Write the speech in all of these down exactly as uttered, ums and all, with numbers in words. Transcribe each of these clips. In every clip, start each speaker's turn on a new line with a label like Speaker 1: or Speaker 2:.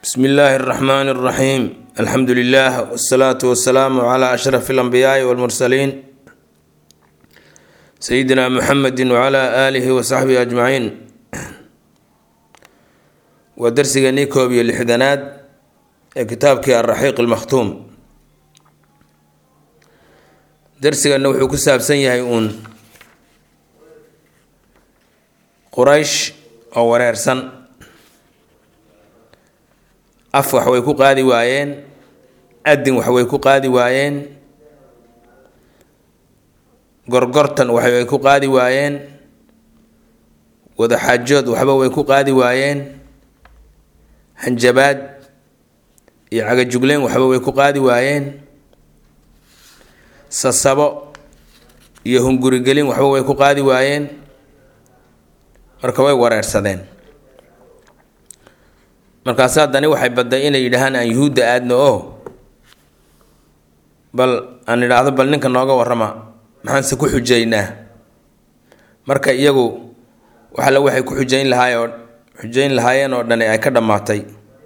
Speaker 1: بسم الله الرحمن الرحيم الحمد لله والصلاة والسلام على أشرف الأنبياء والمرسلين سيدنا محمد وعلى آله وصحبه أجمعين ودرسي نيكوبي الحدنات كتابك الرحيق المختوم درسي أنه كساب سنيهيون قريش أو وريرسن af wax way ku qaadi waayeen adin wax way ku qaadi waayeen gorgortan wax way ku qaadi waayeen wada xaajood waxba way ku qaadi waayeen hanjabaad iyo caga jugleen waxba way ku qaadi waayeen sasabo iyo hunguri gelin waxba way ku qaadi waayeen marka way wareersadeen markaas haddana waxay baday inay yidhaahaan aan yuhuudda aadno oo bal aan idhaahdo bal ninka nooga warrama maxaanse ku xujaynaa marka iyagu waxala waxay ku xujayn lahaayoo xujayn lahaayeen oo dhani ay ka dhammaatay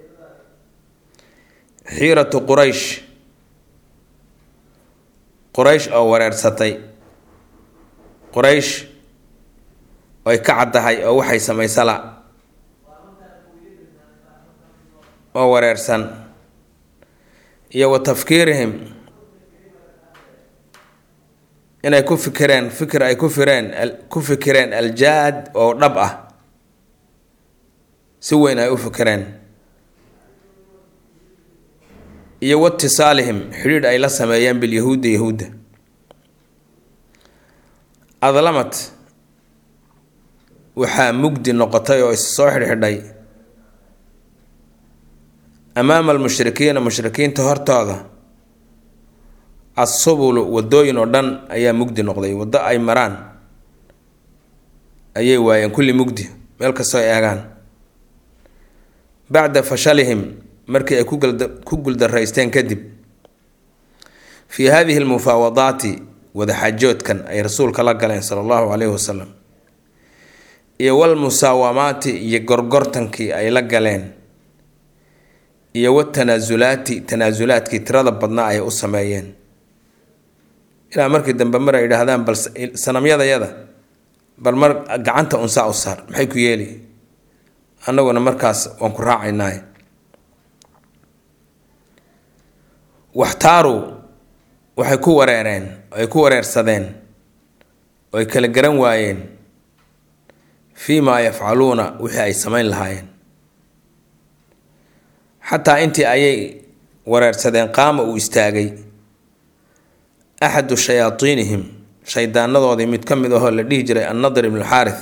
Speaker 1: xiiratu quraysh quraysh oo wareersatay quraysh oy ka caddahay oo waxay samaysala oo wareersan iyo wa tafkiirihim inay ku fikireen fikir ay ku fireen ku fikireen aljaad oo dhab ah si weyn ay u fikireen iyo watisaalihim xidhiidh ay la sameeyeen bilyahuudda yahuudda adlamat waxaa mugdi noqotay oo is soo xidhxidhay amaama almushrikiina mushrikiinta hortooda assubulu wadooyin oo dhan ayaa mugdi noqday waddo ay maraan ayay waayeen kulli mugdi meel kastoo ay eegaan bacda fashalihim markii ay ku guldaraysteen kadib fii hadihi almufaawadaati wadaxaajoodkan ay rasuulka la galeen sala allahu calayhi wasalam iyo walmusaawamaati iyo gorgortankii ay la galeen iyo watanaasulaati tanaasulaadkii tirada badnaa ay u sameeyeen ilaa markii dambe mar ay yidhaahdaan bal sanamyadayada bal mar gacanta unsaa u saar maxay ku yeeli annaguna markaas waan ku raacaynaaye waxtaaru waxay ku wareereen ay ku wareersadeen oo ay kala garan waayeen fii maa yafcaluuna wixii ay samayn lahaayeen xataa intii ayay wareersadeen qaama uu istaagay axadu shayaatiinihim shaydaanadoodii mid ka mid ahoo la dhihi jiray annadir ibnu xaarith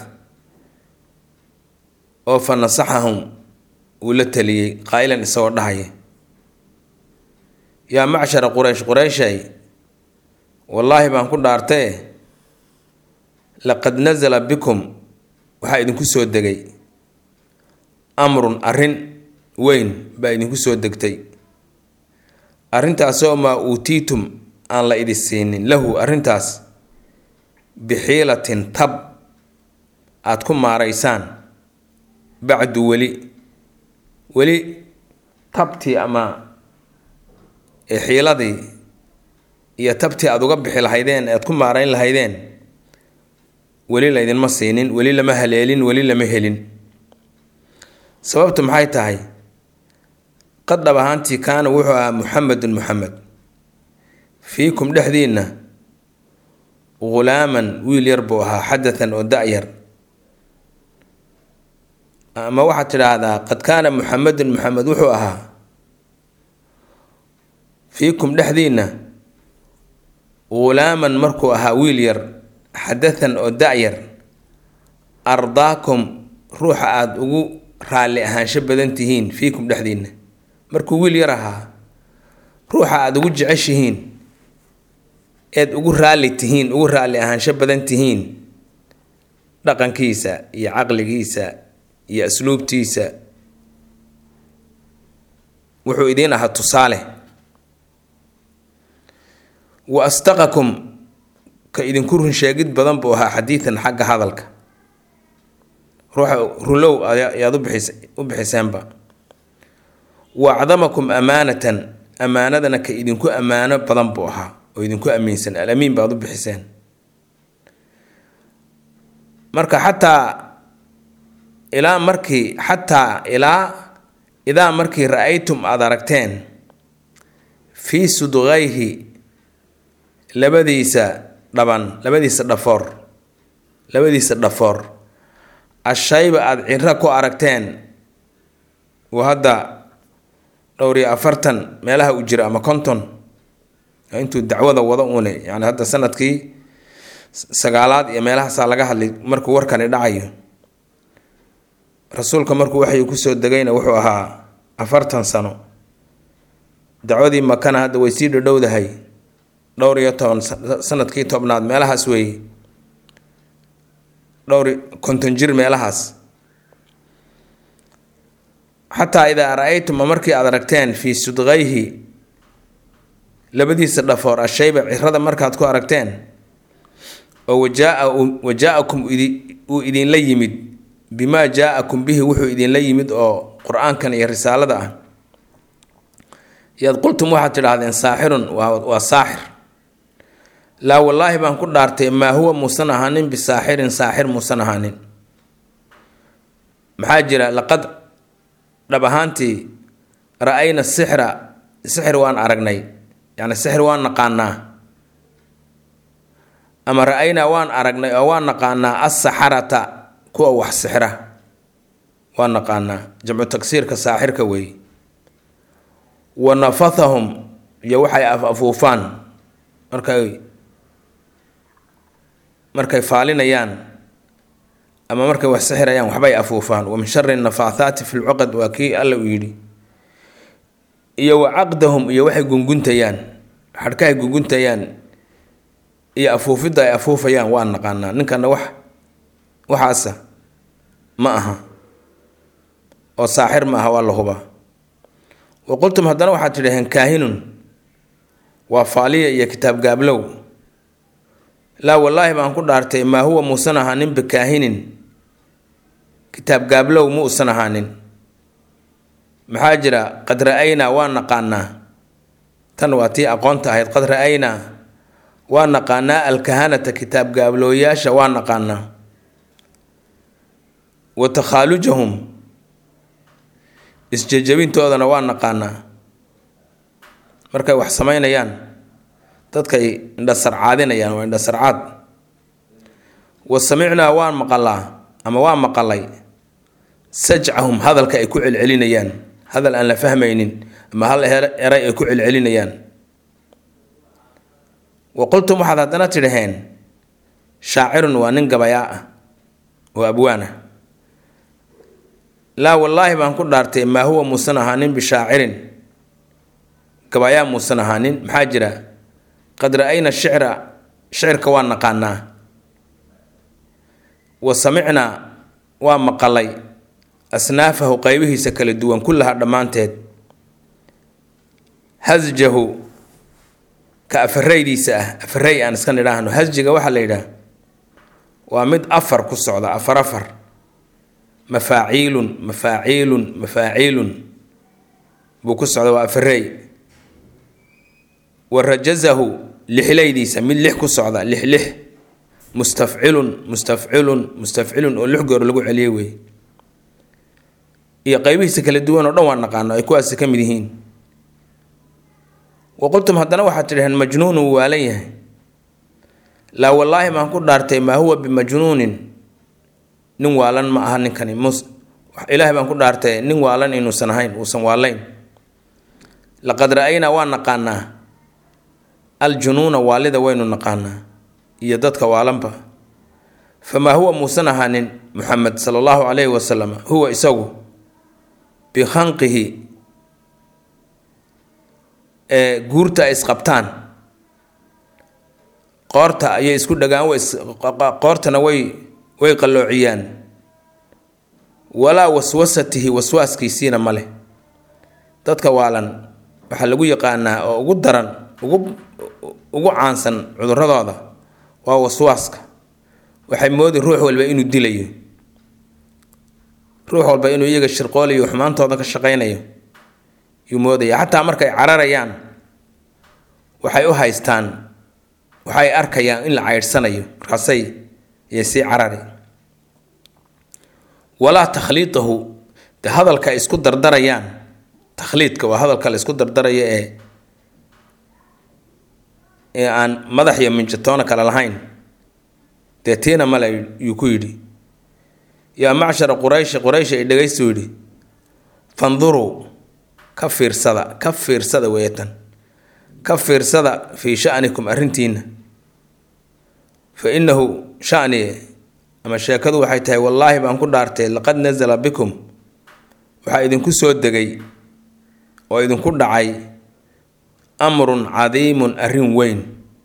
Speaker 1: oo fa nasaxahum uu la taliyey qaa'ilan isagoo dhahaya yaa macshara quraysh qurayshay wallaahi baan ku dhaartee laqad nasala bikum waxaa idinku soo degay amrun arrin weyn baa idinku soo degtay arrintaasoo maa uutiitum aan la idin siinin lahu arrintaas bixiilatin tab aada ku maaraysaan bacdu weli weli tabtii ama xiiladii iyo tabtii aada uga bixi lahaydeen aada ku maarayn lahaydeen weli laydinma siinin weli lama haleelin weli lama helin sababtu maxay tahay qad dhab ahaantii kaana wuxuu ahaa muxamedun muxamed fiikum dhexdiinna ghulaaman wiil yar buu ahaa xadatan oo da-yar ama waxaad tidhaahdaa qad kaana muxamedun muxamed wuxuu ahaa fiikum dhexdiinna ghulaaman markuu ahaa wiil yar xadatan oo da-yar ardaakum ruuxa aada ugu raalli ahaansho badan tihiin fiikum dhexdiinna markuu wiil yar ahaa ruuxa aada ugu jeceshihiin eed ugu raalli tihiin ugu raalli ahaansho badan tihiin dhaqankiisa iyo caqligiisa iyo asluubtiisa wuxuu idiin ahaa tusaale wa astaqakum ka idinku run sheegid badan buu ahaa xadiidan xagga hadalka ruuxa rulow ayaad u bixiseenba waacdamakum amaanatan amaanadana ka idinku ammaano badan buu ahaa oo idinku amiinsan alamiin baad u bixiseen. marka xataa ilaa markii xataa ilaa idaa markii ra-aytum aada aragteen fii sudqayhi labadiisa dhaban labadiisa dhafoor labadiisa dhafoor ashayba aada ciro ku aragteen waa hadda dhowr iyo afartan meelaha u jira ama konton intuu dacwada wada uune yani hadda sanadkii sagaalaad iyo meelahaasaa laga hadlay markuu warkani dhacayo. rasuulka markuu waxay ku soo degayna wuxuu ahaa afartan sano. dacwadii makana hadda way sii dhadhowdahay dhowr iyo toban sanadkii tobnaad meelahaas weeye dhowr konton jir meelahaas. xataa idaa ra-aytum markii aad aragteen fii sudqayhi labadiisa dhafoor ashayba cirada markaad ku aragteen oo wajaa wajaa-akum uu idinla yimid bimaa jaa-akum bihi wuxuu idinla yimid oo qur-aankan iyo risaalada ah yaad qultum waxaad tidhaahdeen saaxirun waa saaxir. laa wallaahi baan ku dhaartay maa huwa muusan ahaanin bisaaxirin saaxir muusan ahaanin. maxaa jira laqad dhab ahaantii ra-ayna sixra sixir waan aragnay yani sixir waan naqaanaa ama ra-aynaa waan aragnay oo waan naqaanaa assaxarata kuwa wax sixra waan naqaanaa jamcu tagsiirka saaxirka weey. wa nafathahum iyo waxay af afuufaan markay markay faalinayaan ama markay wax sixirayaan waxbay afuufaan. wa min shari nafaathaati fi lcuqad waa kii alla uu yidhi. iyo wa caqdahum iyo waxay gunguntayaan xadhkahay gunguntayaan iyo afuufidda ay afuufayaan waan naqaanaa. ninkana wax waxaasa ma aha oo saaxir ma aha waa la hubaa. wa qultum haddana waxaad tidhaheen kaahinun waa faaliya iyo kitaab gaablow. laa wallaahi baan ku dhaartay maa huwa muusan ahaanin bikaahinin kitaab gaablow ma uusan ahaanin. maxaa jira qad ra-aynaa waan naqaanaa tan waa tii aqoonta ahayd. qad ra-aynaa waan naqaanaa alkahanata kitaab gaablooyaasha waan naqaanaa. wa takhaalujahum isjejabintoodana waan naqaanaa. markay wax samaynayaan dadkay indhasarcaadinayaan waa indhasarcaad. wa samicnaa waan maqalaa ama waan maqalay sajcahum hadalka ay ku celcelinayaan hadal aan la fahmaynin ama hal eray ay ku celcelinayaan. wa qultum waxaad haddana tidhaheen shaacirun waa nin gabayaa ah oo abwaan ah. laa wallaahi baan ku dhaartay maa huwa muusan ahaanin bishaacirin gabayaa muusan ahaanin. maxaa jira qad ra-ayna shicra shicirka waan naqaanaa. wa samicnaa waa maqalay asnaafahu qaybihiisa kala duwan kullaha dhammaanteed. hasjahu ka afaraydiisa ah afaray aan iska nidhaahno. hasjiga waxaa la yidhaah waa mid afar ku socda afar afar mafaaciilun mafaaciilun mafaaciilun buu ku socda waa afaray. wa rajazahu lixlaydiisa mid lix ku socda lix lix mustafcilun mustafcilun mustafcilun oo lix goor lagu celiyey wey. iyo qaybihiisa kala duwan oo dhan waan naqaano ay kuwaasi ka mid yihiin. wa qultum haddana waxaad tidhaheen majnuunu wuu waalan yahay. laa wallaahi baan ku dhaartay maa huwa bimajnuunin nin waalan ma aha ninkani mus ilaahay baan ku dhaartay nin waalan inuusan ahayn uusan waalayn. laqad ra-aynaa waan naqaanaa aljunuuna waalida waynu naqaanaa iyo dadka waalanba. famaa huwa muusan ahaanin muxamed sala allahu calayhi wasalam huwa isagu bikhanqihi ee guurta ay isqabtaan qoorta ayay isku dhagaan qoortana way way qalloociyaan. walaa waswasatihi waswaaskiisiina ma leh. dadka waalan waxaa lagu yaqaanaa oo ugu daran ugu ugu caansan cuduradooda waa waswaaska. waxay moodi ruux walba inuu dilayo ruux walba inuu iyaga shirqoolayo xumaantooda ka shaqaynayo yumoodaya xataa markay cararayaan waxay u haystaan waxay arkayaan in la ceyrsanayo markaasay iyo si carari walaa takhliitahu de hadalka ay isku dardarayaan takhliidka waa hadalka la isku dardarayo ee ee aan madax iyo minjatoona kala lahayn dee tiina male yuu ku yidhi yaa macshara qurayshi qurayshi ay dhegaystu yidhi fanduruu ka fiirsada ka fiirsada weeyatan ka fiirsada fii sha'nikum arrintiina fa innahu sha'ni ama sheekadu waxay tahay wallaahi baan ku dhaartay laqad nazala bikum waxaa idinku soo degay oo idinku dhacay amrun cadiimun arrin weyn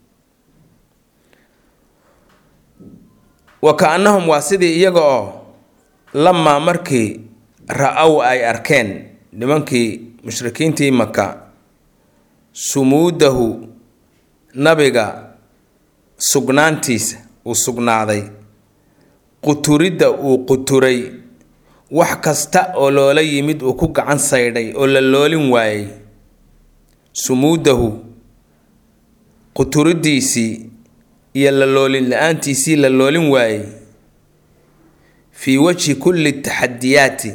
Speaker 1: wa ka-annahum waa sidii iyaga oo lamaa markii ra-ow ay arkeen nimankii mushrikiintii maka sumuudahu nabiga sugnaantiisa uu sugnaaday quturidda uu quturay wax kasta oo loola yimid uu ku gacan saydhay oo la loolin waayey sumuudahu quturiddiisii iyo la loolin la-aantiisii la loolin waayey fii wajhi kulli taxadiyaati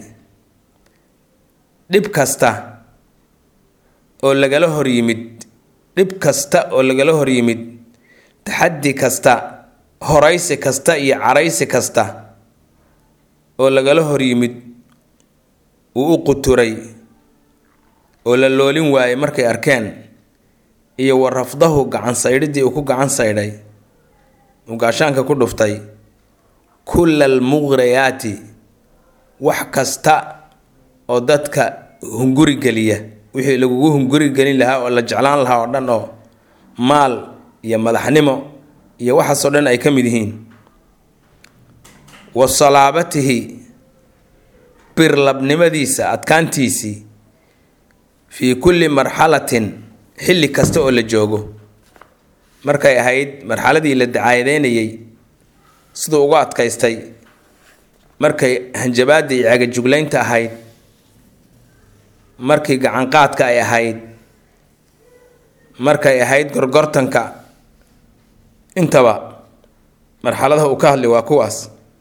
Speaker 1: dhib kasta oo lagala hor yimid dhib kasta oo lagala hor yimid taxaddi kasta horaysi kasta iyo caraysi kasta oo lagala hor yimid uu u quturay oo la loolin waayey markay arkeen iyo wa rafdahu gacan saydhidii uu ku gacan saydhay uu gaashaanka ku dhuftay kulla almughrayaati wax kasta oo dadka hunguri geliya wixii lagugu hunguri gelin lahaa oo la jeclaan lahaa oo dhan oo maal iyo madaxnimo iyo waxaasoo dhan ay ka mid yihiin wa salaabatihi birlabnimadiisa adkaantiisii fii kulli marxalatin xilli kasta oo la joogo markay ahayd marxaladii la dacaayadeynayay siduu ugu adkaystay markay hanjabaadda iyo cagajuglaynta ahayd markii gacanqaadka ay ahayd markay ahayd gorgortanka intaba marxaladaha uu ka hadlay waa kuwaas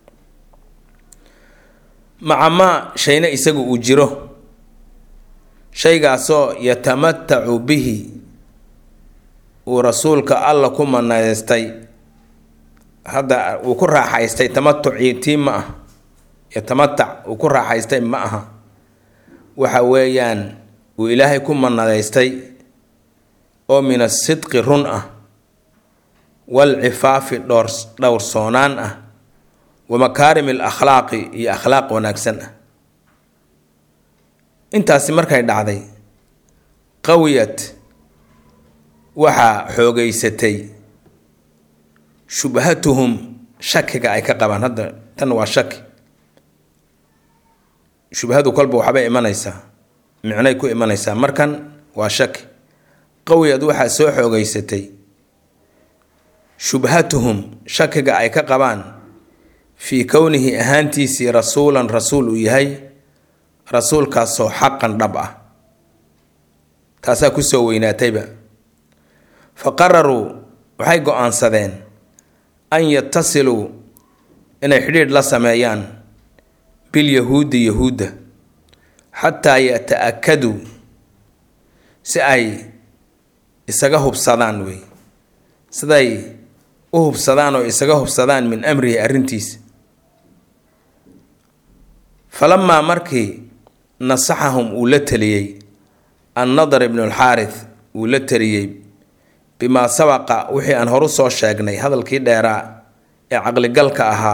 Speaker 1: maca maa shayna isagu uu jiro shaygaasoo yatamatacu bihi uu rasuulka alla ku manaystay hadda uu ku raaxaystay tamatucii tii ma ah yatamatac uu ku raaxaystay ma aha waxa weeyaan uu ilaahay ku manadaystay oo min asidqi run ah walcifaafi dhowr dhowrsoonaan ah wa makaarimi alakhlaaqi iyo akhlaaq wanaagsan ah intaasi markay dhacday qawiyat waxaa xoogeysatay shubhatuhum shakiga ay ka qabaan hadda tan waa shaki shubhadu kolba waxbay imanaysaa micnay ku imanaysaa markan waa shaki qawiyad waxaa soo xoogeysatay shubhatuhum shakiga ay ka qabaan fii kownihi ahaantiisii rasuulan rasuul uu yahay rasuulkaasoo xaqan dhab ah taasaa kusoo weynaatayba fa qararuu waxay go-aansadeen an yatasiluu inay xidhiidh la sameeyaan bilyahuudi yahuudda xataa yata-akaduu si ay isaga hubsadaan wey siday u hubsadaan oo isaga hubsadaan min amrihi arrintiisa falamaa markii nasaxahum uu la taliyey annadar ibnu alxaarith uu la taliyey bimaa sabaqa wixii aan horu soo sheegnay hadalkii dheeraa ee caqligalka ahaa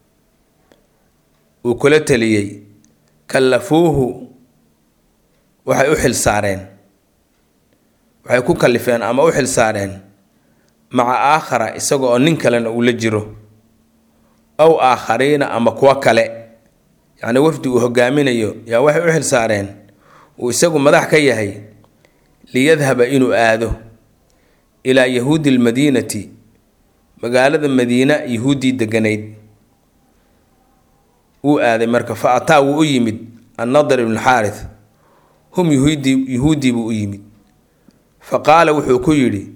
Speaker 1: uu kula taliyey kallafuuhu waxay u xilsaareen waxay ku kallifeen ama u xilsaareen maca aakhara isaga oo nin kalena uu la jiro aw aakhariina ama kuwo kale yacni wafdi uu hogaaminayo yaa waxay u xilsaareen uu isagu madax ka yahay liyadhaba inuu aado ilaa yahuudi almadiinati magaalada madiina yahuuddii deganayd wuu aaday marka fa ataa wuu u yimid annadar ibnu xaarith hum yuhuudi yuhuudi buu u yimid faqaala wuxuu ku yidhi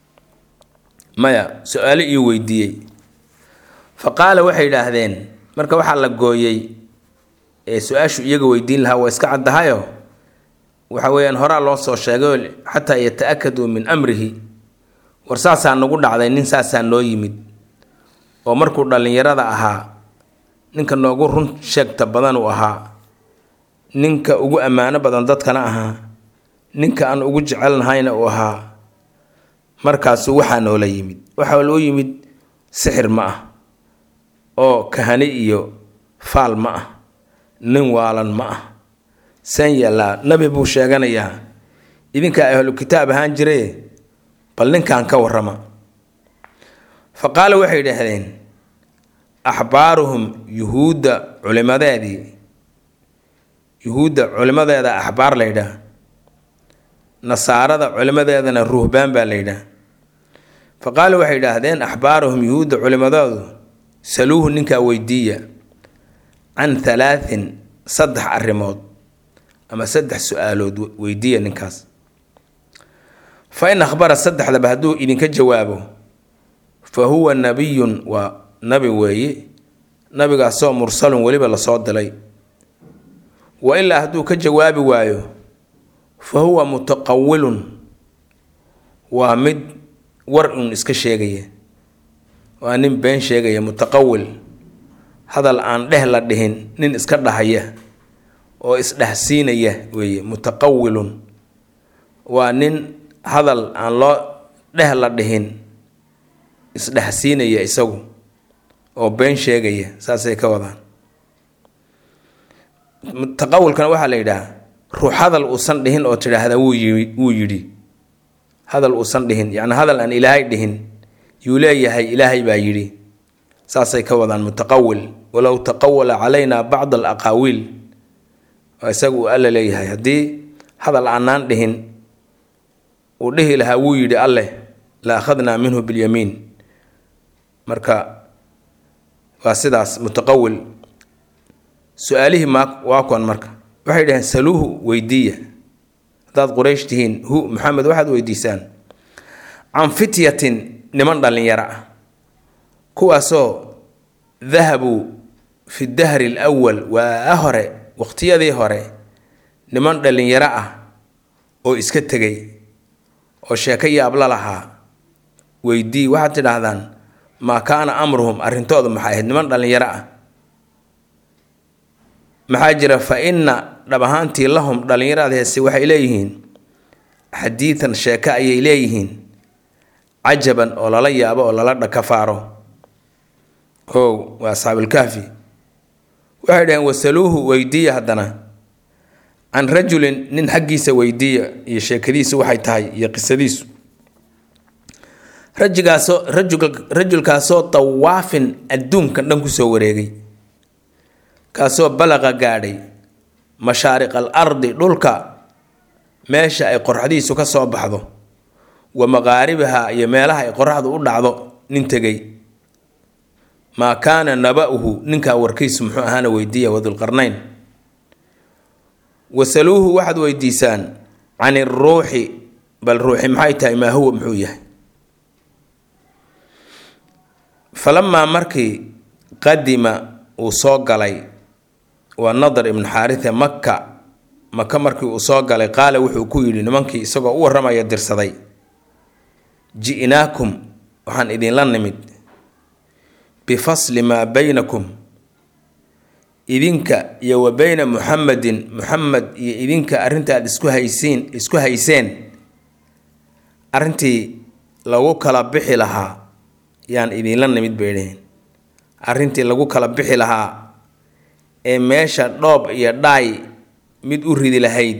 Speaker 1: maya su-aalo ii weydiiyey faqaala waxay yidhaahdeen marka waxaa la gooyey ee su-aashu iyaga weydiin lahaa waa iska caddahayo waxa weeyaan horaa loo soo sheegay xataa yata-akaduu min amrihi war saasaa nagu dhacday nin saasaa noo yimid oo markuu dhallinyarada ahaa ninka noogu run sheegta badan uu ahaa ninka ugu ammaano badan dadkana ahaa ninka aan ugu jecelnahayna uu ahaa markaasuu waxaa noola yimid waxaa loo yimid sixir ma ah oo kahane iyo faal ma ah nin waalan ma ah san yallaa nabi buu sheeganayaa idinkaa ahlu kitaab ahaan jire bal ninkan ka warrama fa qaala waxay yidhaahdeen axbaaruhum yuhuudda culimadeedii yuhuudda culimadeeda axbaar la yidhaah nasaarada culimadeedana ruhbaan baa la yidhaah fa qaala waxay yidhaahdeen axbaaruhum yuhuudda culimadoodu saluuhu ninkaa weydiiya can halaatin saddex arrimood ama saddex su-aalood weydiiya ninkaas fa in akhbara saddexdaba hadduu idinka jawaabo fa huwa nabiyun waa nabi weeye nabigaasoo mursalun weliba lasoo dilay wa ilaa hadduu ka jawaabi waayo fa huwa mutaqawilun waa mid war un iska sheegaya waa nin been sheegaya mutaqawil hadal aan dheh la dhihin nin iska dhahaya oo isdhahsiinaya weeye mutaqawilun waa nin hadal aan loo dheh la dhihin isdhahsiinaya isagu oo been sheegaya saasay ka wadaan mutaqawilkana waxaa la yidhaha ruux hadal uusan dhihin oo tidhaahda wuu yi wuu yidhi hadal uusan dhihin yacni hadal aan ilaahay dhihin yuu leeyahay ilaahay baa yidhi saasay ka wadaan mutaqawil walow taqawala calaynaa bacd alaqaawiil waa isaga uu alle leeyahay haddii hadal aanaan dhihin uu dhihi lahaa wuu yidhi alleh la akhadnaa minhu bilyamiin marka waa sidaas mutaqawil su-aalihii ma waa kuwan marka waxay dhaheen saluuhu weydiiya haddaad quraysh tihiin hu maxamed waxaad weydiisaan can fityatin niman dhallinyaro ah kuwaasoo dahabuu fi dahri alawal waa hore waqtiyadii hore niman dhallinyaro ah oo iska tegay oo sheeko yaabla lahaa weydii waxaad tidhaahdaan maa kaana amruhum arrintooda maxay ahayd niman dhallinyaro ah maxaa jira fa inna dhab ahaantii lahum dhallinyaradaasi waxay leeyihiin xadiidan sheeko ayay leeyihiin cajaban oo lala yaabo oo lala dhakafaaro kow waa asxaabulkahfi waxay dhaheen wasaluuhu weydiiya haddana can rajulin nin xaggiisa weydiiya iyo sheekadiisu waxay tahay iyo qisadiisu rajigaasoo rajul rajulkaasoo tawaafin adduunkan dhan kusoo wareegay kaasoo balaqa gaadhay mashaariq al ardi dhulka meesha ay qoraxdiisu ka soo baxdo wa maqaaribaha iyo meelaha ay qoraxdu u dhacdo nin tegay maa kaana naba-uhu ninkaa warkiisu muxuu ahaana weydiiya wadulqarnayn wasaluuhu waxaad weydiisaan can iruuxi bal ruuxi maxay tahay maa huwa muxuu yahay falamaa markii qadima uu soo galay waa nadar ibnu xaaritha maka maka markii uu soo galay qaala wuxuu ku yidhi nimankii isagoo u warramaya dirsaday ji'naakum waxaan idinla nimid bifasli maa baynakum idinka iyo wa bayna muxamedin muxamed iyo idinka arrinta aad isku haysiin isku hayseen arrintii lagu kala bixi lahaa yaan idinla nimid bay dhaheen arrintii lagu kala bixi lahaa ee meesha dhoob iyo dhaay mid u ridi lahayd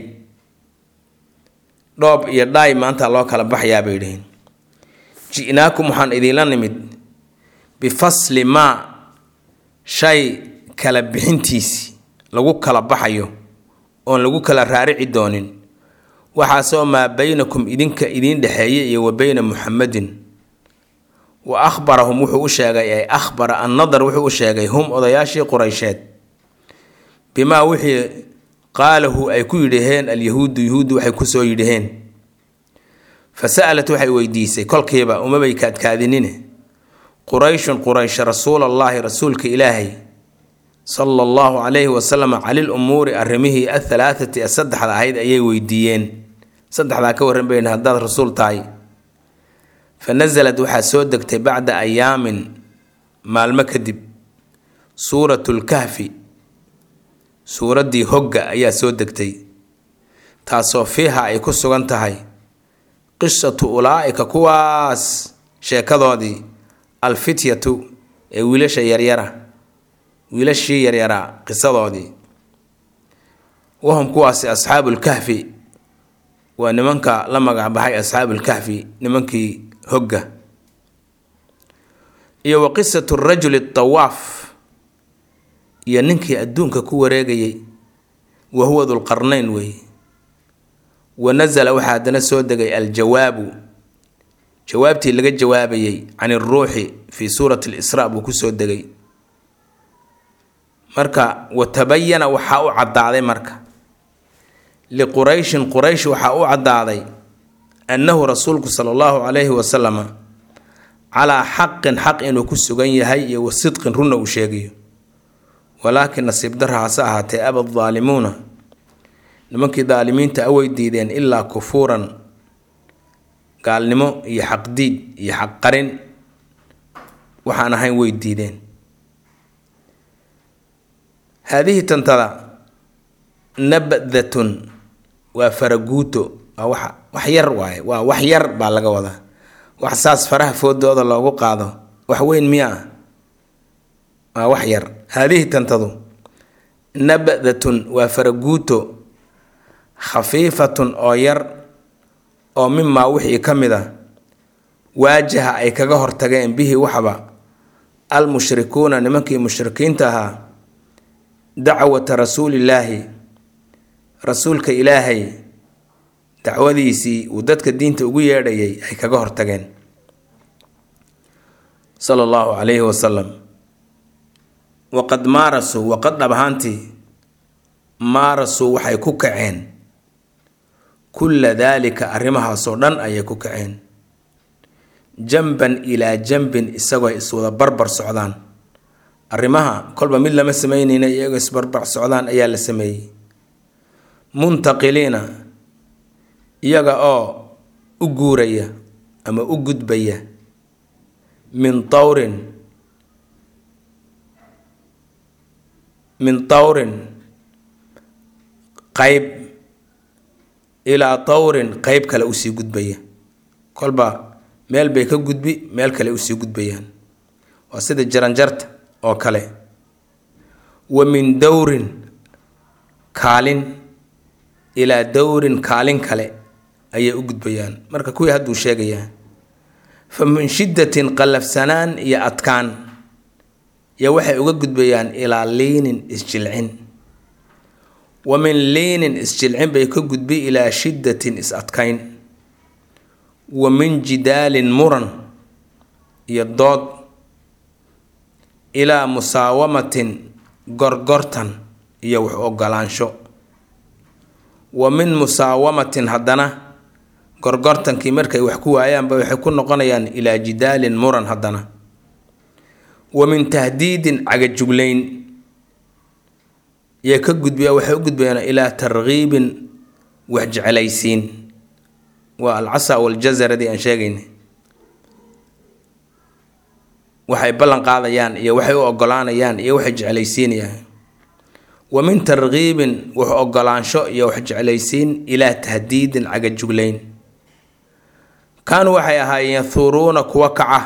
Speaker 1: dhoob iyo dhaay maanta loo kala baxayaa bay dhaheen ji'naakum waxaan idinla nimid bifasli maa shay kala bixintiisi lagu kala baxayo oon lagu kala raarici doonin waxaasoo maa baynakum idinka idiin dhexeeya iyo wa bayna muxamedin wa akhbarahum wuxuu u sheegay ay akhbara annadar wuxuu u sheegay hum odayaashii quraysheed bimaa wixii qaalahu ay ku yidhaheen alyahuudu yahuuddu waxay ku soo yidhaheen fasa'alat waxay weydiisay kolkiiba umabay kaadkaadinine qurayshun quraysh rasuulallaahi rasuulka ilaahay sala allahu calayhi wasalam cali lumuuri arrimihii athalaathati saddexda ahayd ayay weydiiyeen saddexdaa ka warran bayna haddaad rasuul tahay fa nasalad waxaa soo degtay bacda ayaamin maalmo kadib suuratulkahfi suuraddii hogga ayaa soo degtay taasoo fiiha ay ku sugan tahay qisatu ulaa'ika kuwaas sheekadoodii alfityatu ee wiilasha yaryara wiilashii yaryaraa qisadoodii wahum kuwaasi asxaabulkahfi waa nimanka la magac baxay asxaabulkahfi nimankii hogga iyo wa qisatu rajuli tawaaf iyo ninkii adduunka ku wareegayay wa huwa dulqarnayn wey wa nasala waxaa haddana soo degay aljawaabu jawaabtii laga jawaabayay can iruuxi fii suurati lisraa buu ku soo degay marka watabayana waxaa u caddaaday marka liqurayshin quraysh waxaa u caddaaday annahu rasuulku sala allahu calayhi wasalama calaa xaqin xaq inuu ku sugan yahay iyo wa sidqin runna uu sheegayo walaakin nasiib darra hase ahaatee aba daalimuuna nimankii daalimiinta away diideen ilaa kufuuran gaalnimo iyo xaqdiid iyo xaqqarin waxaan ahayn way diideen haadihi tantada nabdatun waa faraguuto waa wax wax yar waaye waa wax yar baa laga wadaa wax saas faraha foodooda loogu qaado wax weyn miyaa waa wax yar haadihi tantadu nabdatun waa faraguuto khafiifatun oo yar oo mimaa wixii ka mid a waajaha ay kaga hortageen bihi waxba almushrikuuna nimankii mushrikiinta ahaa dacwata rasuulillaahi rasuulka ilaahay dacwadiisii uu dadka diinta ugu yeedhayay ay kaga hortageen sala allahu calayhi wasalam waqad maarasuu waqad dhab ahaantii maarasuu waxay ku kaceen kulla daalika arrimahaasoo dhan ayay ku kaceen janban ilaa janbin isagoo iswada barbar socdaan arrimaha kolba mid lama sameynayna iyagoo isbarbar socdaan ayaa la sameeyey muntaqiliina iyaga oo u guuraya ama u gudbaya min tawrin min tawrin qayb ilaa tawrin qayb kale usii gudbaya kolba meel bay ka gudbi meel kale usii gudbayaan waa sida jaranjarta oo kale wa min dawrin kaalin ilaa dawrin kaalin kale ayay u gudbayaan marka kuwii hadduu sheegayaa fa min shiddatin qallafsanaan iyo adkaan iyo waxay uga gudbayaan ilaa liinin isjilcin wa min liinin isjilcin bay ka gudbi ilaa shiddatin is adkayn wa min jidaalin muran iyo dood ilaa musaawamatin gorgortan iyo wax ogolaansho wa min musaawamatin haddana gorgortankii markay wax ku waayaanba waxay ku noqonayaan ilaa jidaalin muran haddana wa min tahdiidin cagajuglayn iyo ka gudbiya waxay u gudbayaan ilaa targhiibin wax jecelaysiin waa alcasa waljazaradii aan sheegaynay waxay ballan qaadayaan iyo waxay u ogolaanayaan iyo waxay jecelaysiinayaan wa min targhiibin wax ogolaansho iyo wax jecelaysiin ilaa tahdiidin cagajuglayn kaanuu waxay ahaayeen yahuuruuna kuwa kaca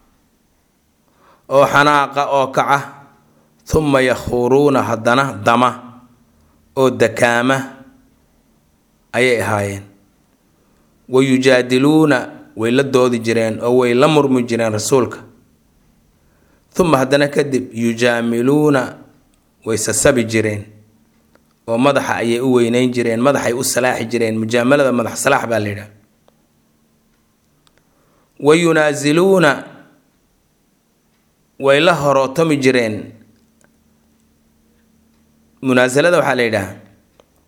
Speaker 1: oo xanaaqa oo kaca huma yakhuuruuna haddana dama oo dakaama ayay ahaayeen wa yujaadiluuna way la doodi jireen oo way la murmi jireen rasuulka uma haddana kadib yujaamiluuna way sasabi jireen oo madaxa ayay u weyneyn jireen madaxay u salaaxi jireen mujaamalada madax salaax baa la yidhaha wa yunaasiluuna way la horootomi jireen munaasalada waxaa la yidhaha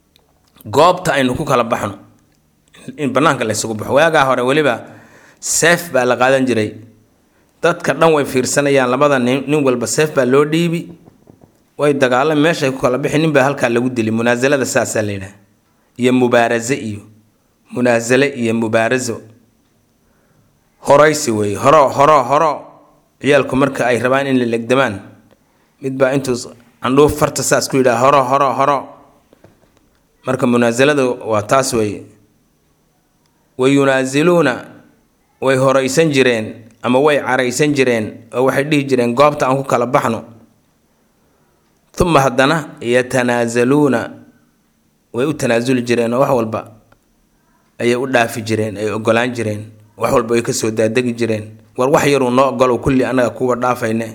Speaker 1: goobta aynu ku kala baxno in banaanka la isugu baxo waagaa hore waliba seef baa la qaadan jiray dadka dhan way fiirsanayaan labada nin nin walba seef baa loo dhiibi way dagaalan meesha ku kala bixin nin baa halka lagu dili munaazalada saasa leeyahay iyo mubaaraze iyo munaazale iyo mubaarazo horaysi way horo horo horo ciyalku marka ay rabaan in la legdamaan mid baa intuu andhoo farta saas ku yiraahdo horo horo horo marka munaazalada waa taas way way yunaaziluna way horaysan jireen ama way caraysan jireen oo waxay dhihi jireen goobta aan ku kala baxno thumma hadana yatanaazaluna way u tanaazul jireen wax walba ay u dhaafi jireen ay ogolaan jireen wax walba ay ka soo daadagi jireen war wax yar uu noo ogol kulli anaga kuwa dhaafayne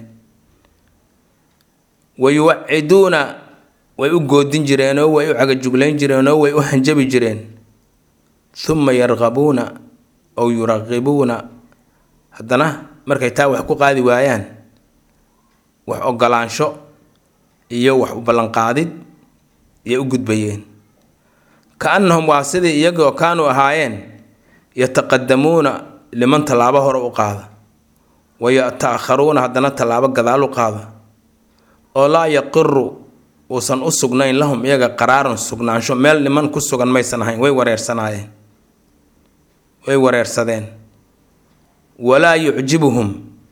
Speaker 1: way waciduna way u goodin jireen oo way u cagajugleen jireen oo way u hanjabi jireen thumma yarghabuna aw yuraqibuna hadana markay taa wax ku qaadi waayaan wax ogolaansho iyo wax u balan qaadid iyo u gudbayeen kaanahum waasidii iyagoo kaanu ahaayeen yataqaddamuna liman talaaba hore u qaada way taakharuna hadana talaaba gadaal u qaada oo la yaqiru usan u sugnayn lahum iyaga qaraaran sugnaansho meel niman ku sugan maysan ahayn way wareersanaayeen way wareersadeen wala yu'jibuhum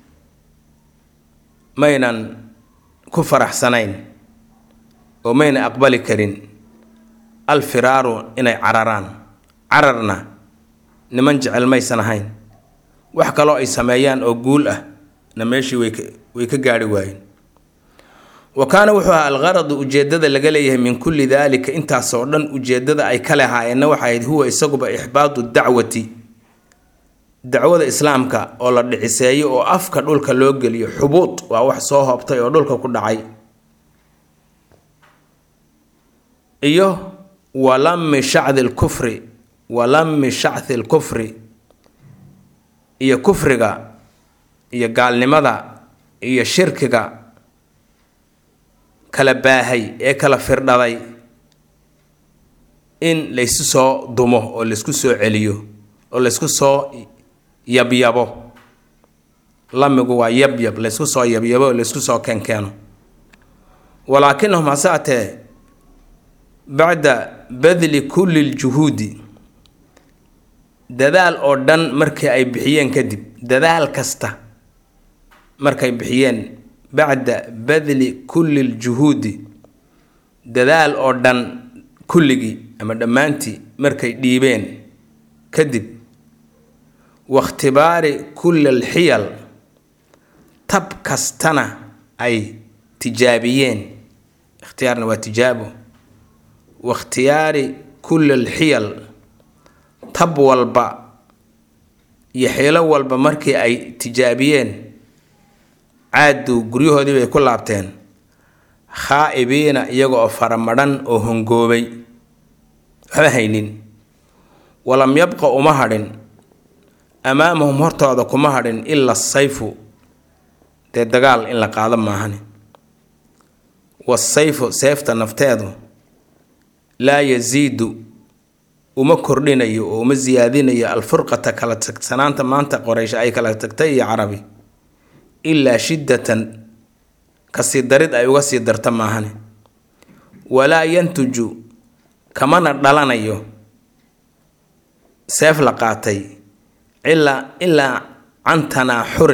Speaker 1: maynan ku faraxsanayn oo mayna aqbali karin alfiraaru inay cararaan cararna niman jecel maysan ahayn wax kale oo ay sameeyaan oo guul ah na meeshii way ka way ka gaari waayeen وكان وحها الغرض ujeedada laga leeyahay min kulli dhalika intaas oo dhan ujeedada ay kala haayeen waxay huwa isaguba ihbaadu dacwati dacwada islaamka oo la dhiciseeyo oo afka dhulka loo galiyo xubuud waa wax soo hoobtay oo dhulka ku dhacay iyo walam sha'd al-kufri walam sha'th al-kufri iyo kufriga iyo gaalnimada iyo shirkiga kala baahay ee kala firdhaday in la isku soo dumo oo la isku soo celiyo oo la isku soo yabyabo lamigu waa yabyab la isku soo yabyabo la isku soo kenkeeno walakinhum hasate ba'da badli kulli aljuhudi dadaal oo dhan markii ay bixiyeen kadib dadaal kasta markay bixiyeen بعد بذل كل الجهود دلال أو دان كلجي أما دمانتي مركي ديبين كذب واختبار كل الحيل تبكستنا أي تجابيين اختيارنا وتجابه واختيار كل الحيل تب والبا يحيلوا والبا مركي أي تجابيين عادوا غريهودي bay ku laabteen khaa'ibiina iyagoo faramadan oo hongoobay waxa haynin walam yabqa uma hadin amaamahum hortooda kuma hadin illa sayfu de dagaal in la qaado maahan wasayfu sayfta nafteedu la yaziidu uma kordhinayo oo uma ziyaadinayo alfurqata kala tagsanaanta maanta qoraysh ay kala tagtay iyo carabi إلا شدة كسيدرد أيوة سيدرت معهن ولا ينتج كمان دلانيو سيف لقاتي إلا إلا عن تناحر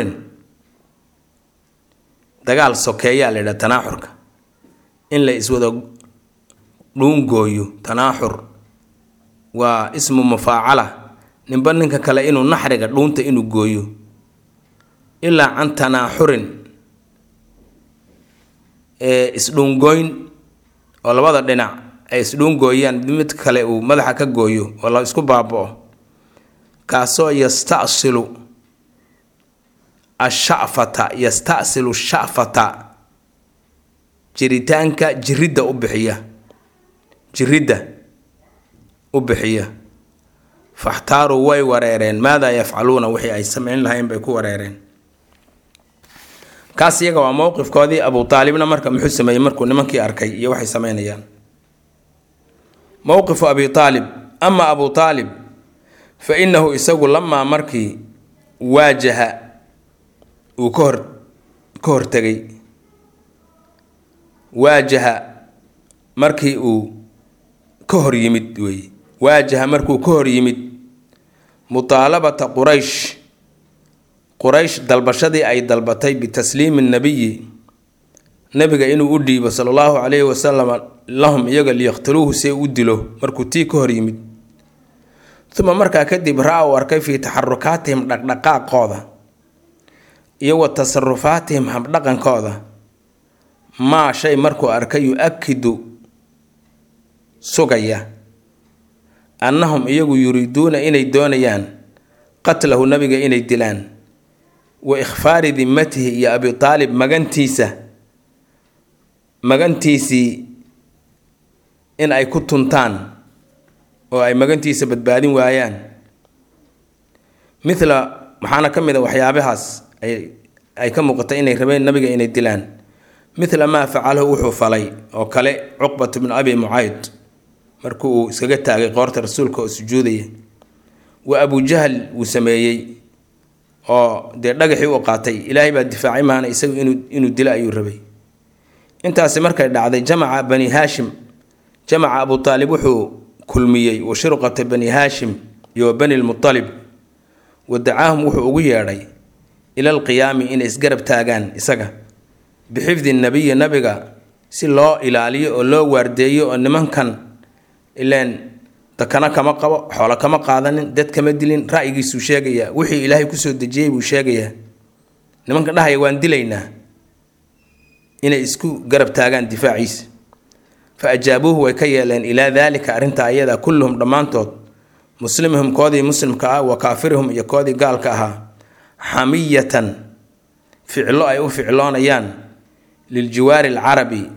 Speaker 1: دقال سوكيا لدى تناحرك إلا إسود لونغويو تناحر واسم مفاعلة نبنك كلا إنو نحرق لونت إنو غويو إلا عن تناحر إسلونغوين ولا بعض الدنا إسلونغويان بمت كله وماذا كجويو ولا إسكو بابو كاسو يستأصل الشعفة يستأصل الشعفة جريتانك جريدة أبحية جريدة أبحية فاحتاروا واي وريرين ماذا يفعلون وحي أي سمعين لهاين بيكو وريرين kaas iyaga waa mowqifkoodii Abu Talibna marka muxuu sameeyay markuu nimankii arkay iyo waxay sameynayaan موقف أبي طالب. أما أبو طالب فإنه إساق لما مركي واجه وكهر كهر تغي واجه مركي وكهر يمد وي واجه مركو كهر يمد مطالبة قريش قريش دلبشدي أي دلبتي بتسليم النبي نبي إنه أدي صلى الله عليه وسلم لهم يقل يقتلوه سيؤدله مركو تي كهر يمد ثم مركا كدب رأوا أركي في تحركاتهم دقدقاء قوضة يو تصرفاتهم هم دقن قوضة ما شيء مركو أركي يؤكد سقيا أنهم يجوا يريدون إني دونيان قتله نبي إني دلان وإخفار ذمته يا أبي طالب مغنتيسة مغنتيسي إن أي كنتان أو أي مغنتيسة بدبادين وآيان مثل محانا كم إذا وحيابهاس أي أي كم مقطعين يربين نبي إني دلان مثل ما فعله وحو فلي أو كلي عقبة بن أبي معيط markuu iskaga taagay qoorta rasuulka oo sujuudaya wa Abu Jahl uu sameeyay oo de dhagaxii uu qaatay ilaahay baa difaacay maana isagu inuu inuu dila ayuu rabay intaas markay dhacday jamaca bani Hashim jamaca Abu Talib wuxuu kulmiyay oo shirqata bani Hashim iyo bani al-Muttalib wadaahum wuxuu ugu yeeray ila al-qiyam in isgarab taagan isaga bixifdi nabiy nabiga si loo ilaaliyo oo loo waardeeyo oo nimankan إلين تكنا كما قب حولا كما قادن دت كما دلين رأيي سوشيجيا وحي إلهي كسر دجيب وشيجيا لمن كنا هيوان دلينا إن إسكو قرب تاجان دفاعيس فأجابوه وكيلن إلى ذلك أرنت أيدا كلهم ضمانتهم مسلمهم قاضي مسلم كا وكافرهم يقاضي قال كها حمية فعل أو فعلان يان للجوار العربي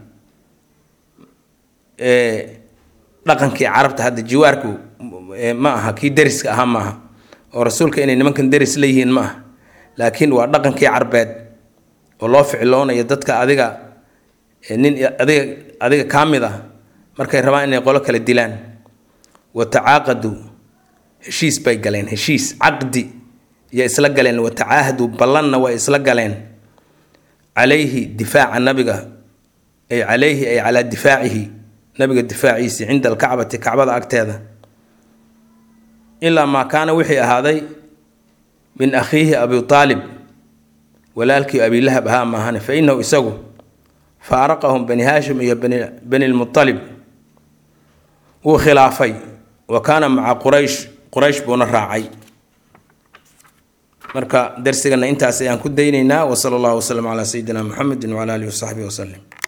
Speaker 1: إيه dhaqankii carabta hadda jiwaarku ma aha kii dariska aha ma aha oo rasuulka inay nimankan daris leeyihiin ma aha laakiin waa dhaqankii carbeed oo loo ficiloonayo dadka adiga nin adiga adiga kaamida markay rabaan inay qolo kala dilaan wa taaqadu heshiis bay galeen heshiis aqdi ya isla galeen wa taahadu ballanna wa isla galeen alayhi difaa'a nabiga ay alayhi ay ala difaa'ihi نبي الدفاعيسي عند الكعبة كعبة أكتاذا إلا ما كان وحي هذا من أخيه أبي طالب ولالك أبي لهب هاما هنا فإنه إساقه فارقهم بني هاشم يا بني, بني المطلب وخلافي وكان مع قريش قريش بون الراعي مركا درسنا انت سيان كدينينا وصلى الله وسلم على سيدنا محمد وعلى آله وصحبه وسلم.